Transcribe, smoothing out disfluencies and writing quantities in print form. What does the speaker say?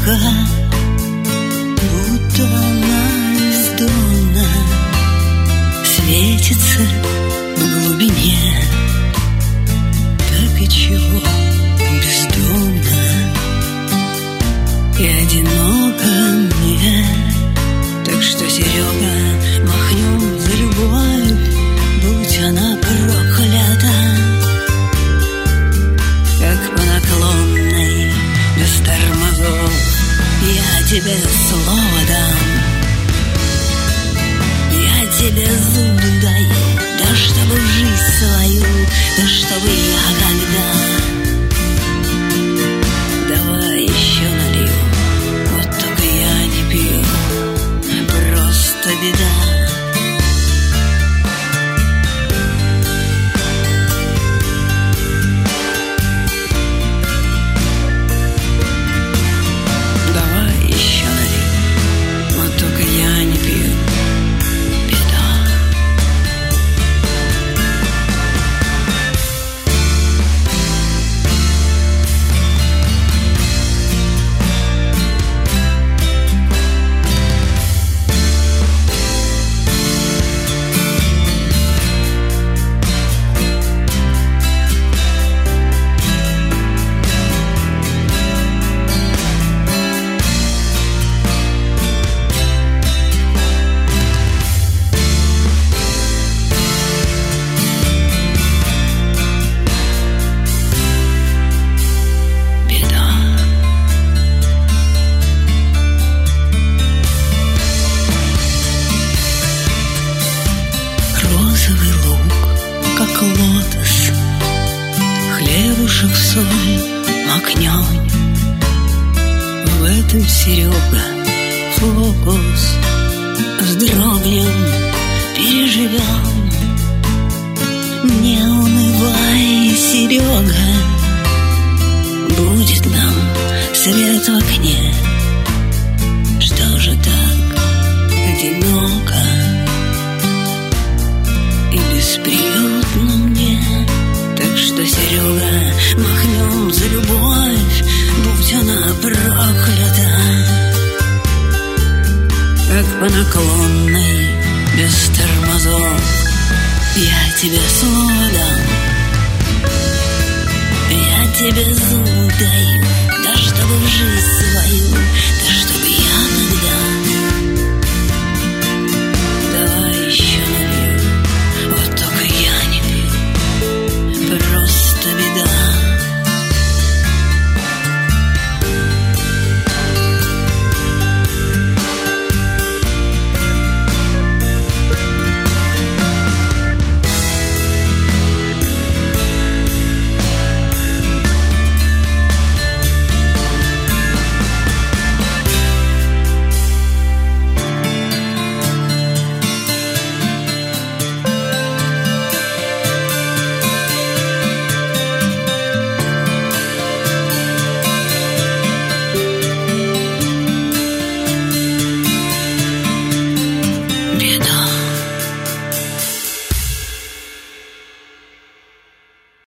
Серега, будто она бездонна, светится в глубине. Так и чего бездомно и одиноко мне. Так что, Серега, махнем за любовь, будь она проклята. Как по наклонной, без тормозов, я тебе слово дам. Я тебе зубы даю, да чтобы жизнь свою, да чтобы я когда. Давай еще налью, вот только я не пью, просто беда. Розовый лук, как лотос, хлебушек, соль, макнёнь. В этом, Серега, фокус. Вздрогнем, переживем. Не унывай, Серега, будет нам свет в окне. Что же так одиноко и бесприютно мне? Так что, Серега, махнем за любовь, будь она проклята. Как по наклонной, без тормозов, я тебе слово дам. Я тебе зуб даю, да чтобы жизнь